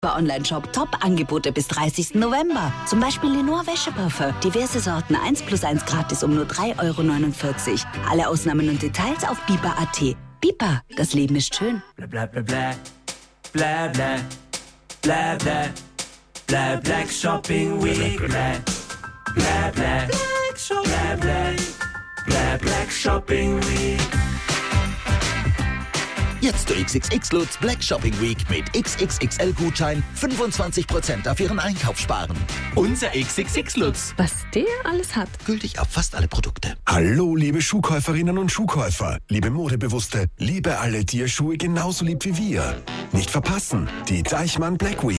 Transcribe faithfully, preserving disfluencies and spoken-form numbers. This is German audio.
Bei Onlineshop Top-Angebote bis dreißigsten November. Zum Beispiel Lenore Wäscheparfum. Diverse Sorten eins plus eins gratis um nur drei Euro neunundvierzig. Alle Ausnahmen und Details auf bipa punkt at. Bipa, das Leben ist schön. Bla bla bla bla. Bla bla. Bla bla. Bla Black Shopping Week. Bla bla bla. Bla bla. Bla Black Shopping Week. Jetzt zur X X X Lutz Black Shopping Week mit X X X L-Gutschein fünfundzwanzig Prozent auf Ihren Einkauf sparen. Unser X X X Lutz. Was der alles hat. Gültig auf fast alle Produkte. Hallo, liebe Schuhkäuferinnen und Schuhkäufer, liebe Modebewusste, liebe alle, die ihr Schuhe genauso liebt wie wir. Nicht verpassen, die Deichmann Black Week.